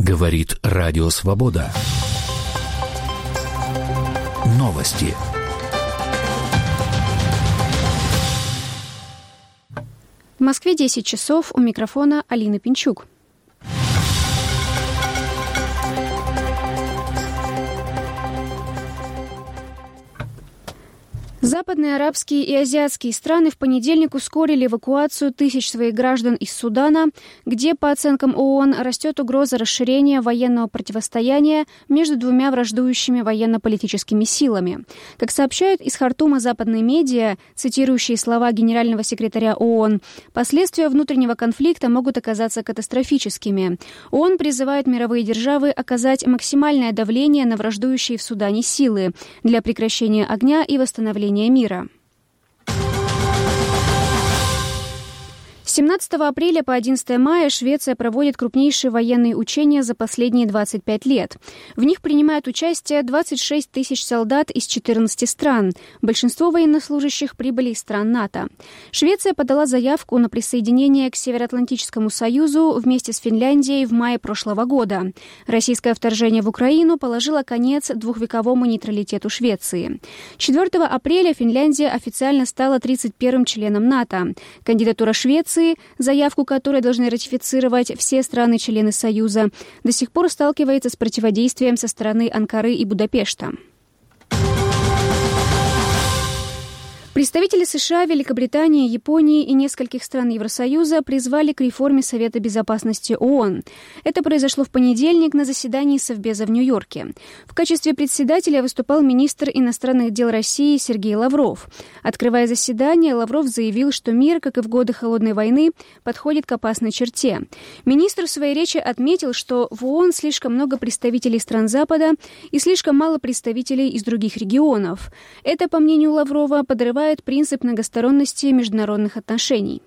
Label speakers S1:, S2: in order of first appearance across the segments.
S1: Говорит Радио Свобода. Новости.
S2: В Москве 10 часов, у микрофона Алина Пинчук. Западные арабские и азиатские страны в понедельник ускорили эвакуацию тысяч своих граждан из Судана, где, по оценкам ООН, растет угроза расширения военного противостояния между двумя враждующими военно-политическими силами. Как сообщают из Хартума западные медиа, цитирующие слова генерального секретаря ООН, последствия внутреннего конфликта могут оказаться катастрофическими. ООН призывает мировые державы оказать максимальное давление на враждующие в Судане силы для прекращения огня и восстановления мира. С 17 апреля по 11 мая Швеция проводит крупнейшие военные учения за последние 25 лет. В них принимают участие 26 тысяч солдат из 14 стран. Большинство военнослужащих прибыли из стран НАТО. Швеция подала заявку на присоединение к Североатлантическому союзу вместе с Финляндией в мае прошлого года. Российское вторжение в Украину положило конец двухвековому нейтралитету Швеции. 4 апреля Финляндия официально стала 31-м членом НАТО. Кандидатура Швеции, заявку которой должны ратифицировать все страны-члены Союза, до сих пор сталкивается с противодействием со стороны Анкары и Будапешта. Представители США, Великобритании, Японии и нескольких стран Евросоюза призвали к реформе Совета безопасности ООН. Это произошло в понедельник на заседании Совбеза в Нью-Йорке. В качестве председателя выступал министр иностранных дел России Сергей Лавров. Открывая заседание, Лавров заявил, что мир, как и в годы Холодной войны, подходит к опасной черте. Министр в своей речи отметил, что в ООН слишком много представителей стран Запада и слишком мало представителей из других регионов. Это, по мнению Лаврова, подрывает принцип многосторонности международных отношений.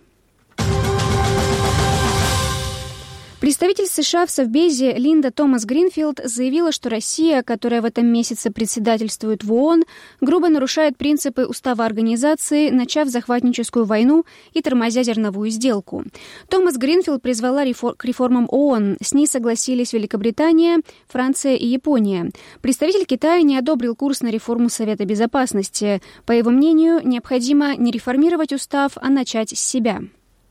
S2: Представитель США в Совбезе Линда Томас-Гринфилд заявила, что Россия, которая в этом месяце председательствует в ООН, грубо нарушает принципы устава организации, начав захватническую войну и тормозя зерновую сделку. Томас-Гринфилд призвала к реформам ООН. С ней согласились Великобритания, Франция и Япония. Представитель Китая не одобрил курс на реформу Совета безопасности. По его мнению, необходимо не реформировать устав, а начать с себя.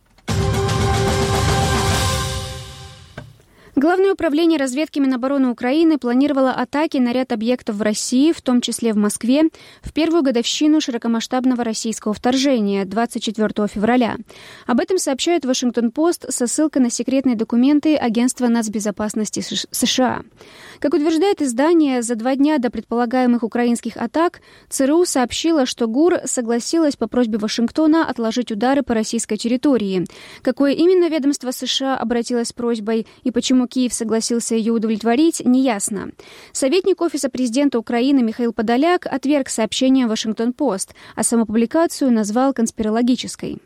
S2: Главное управление разведки Минобороны Украины планировало атаки на ряд объектов в России, в том числе в Москве, в первую годовщину широкомасштабного российского вторжения 24 февраля. Об этом сообщает Вашингтон-Пост со ссылкой на секретные документы Агентства нацбезопасности США. Как утверждает издание, за 2 дня до предполагаемых украинских атак ЦРУ сообщила, что ГУР согласилась по просьбе Вашингтона отложить удары по российской территории. Какое именно ведомство США обратилось с просьбой и почему Киев согласился ее удовлетворить, неясно. Советник Офиса президента Украины Михаил Подоляк отверг сообщение «Вашингтон-Пост», а саму публикацию назвал конспирологической.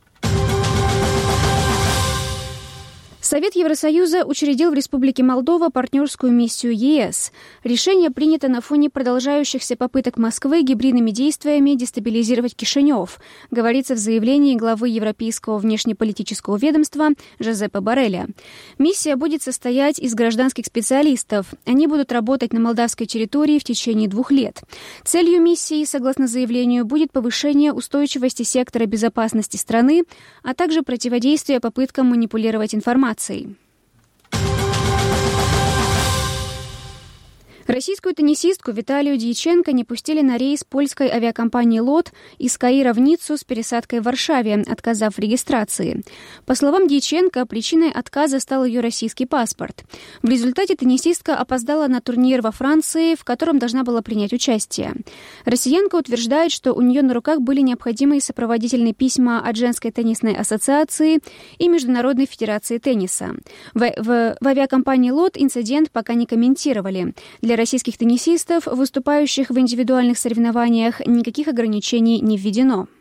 S2: Совет Евросоюза учредил в Республике Молдова партнерскую миссию ЕС. Решение принято на фоне продолжающихся попыток Москвы гибридными действиями дестабилизировать Кишинев, говорится в заявлении главы Европейского внешнеполитического ведомства Жозепа Борреля. Миссия будет состоять из гражданских специалистов. Они будут работать на молдавской территории в течение 2 лет. Целью миссии, согласно заявлению, будет повышение устойчивости сектора безопасности страны, а также противодействие попыткам манипулировать информацией. Российскую теннисистку Виталию Дьяченко не пустили на рейс польской авиакомпании «Лот» из Каира в Ниццу с пересадкой в Варшаве, отказав в регистрации. По словам Дьяченко, причиной отказа стал ее российский паспорт. В результате теннисистка опоздала на турнир во Франции, в котором должна была принять участие. Россиянка утверждает, что у нее на руках были необходимые сопроводительные письма от Женской теннисной ассоциации и Международной федерации тенниса. В авиакомпании «Лот» инцидент пока не комментировали. Для российских теннисистов, выступающих в индивидуальных соревнованиях, никаких ограничений не введено.